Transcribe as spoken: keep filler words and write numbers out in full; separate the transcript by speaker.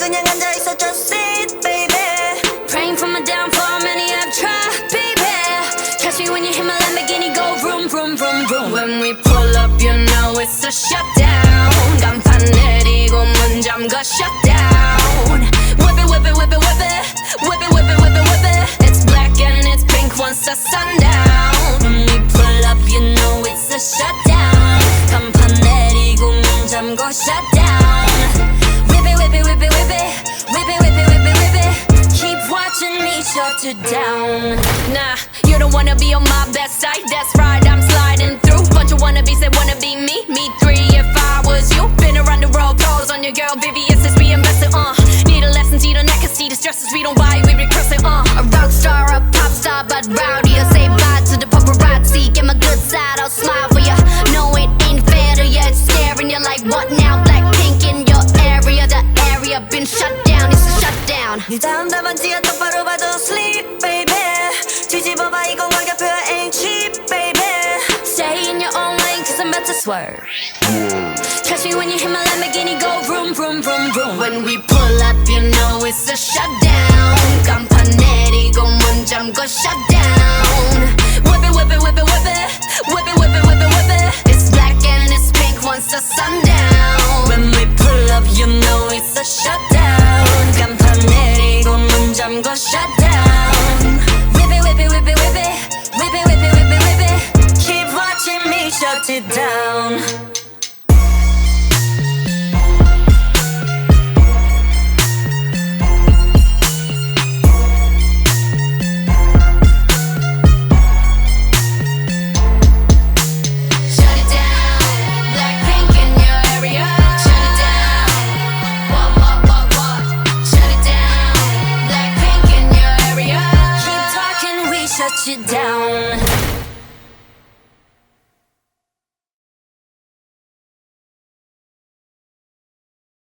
Speaker 1: 그냥 앉아있어 just sit baby. Praying for my downfall, many have tried baby. Catch me when you hit my Lamborghini, go vroom vroom vroom vroom. When we pull up you know it's a shutdown. 간판 내리고 문 잠가 shutdown. Whip it whip it whip it whip it whip it whip it whip it whip it. It's black and it's pink once the sundown. When we pull up you know it's a shutdown. 간판 내리고 문 잠가 shutdown. Whip it whip it whip it whip it whip it whip it whip it whip it. Keep watching me shut it down. Nah, you don't wanna be on my best side. That's right, I'm sliding through. Bunch of wannabes that wanna be me. Me three if I was you. Been around the world, pose on your girl V V S is being invested. Uh, need a lesson, see the neck and see the stresses. We don't buy, we recurse it. Uh, a rock star, a pop star, but rowdy. I say bye to the paparazzi. Get my good side, I'll smile for ya. No, it ain't fair to ya. It's scaring you like what now? Blackpink in your area. The area been shut down. It's a shutdown. 네 다음 답안지야 똑바로 봐도 sleep baby. 뒤집어봐 이건 가격표야 ain't cheap baby. Stay in your own lane cause I'm about to swerve. Catch me when you hit my Lamborghini, go vroom vroom vroom vroom. When we pull up you know it's a shutdown. 간판 내리고 문 잠궈 shutdown. Whip it whip it whip it whip it whip it whip it whip it whip it. It's black and it's pink once the sundown. When we pull up you know it's a shutdown. 간판 내리고 문 잠궈 shutdown.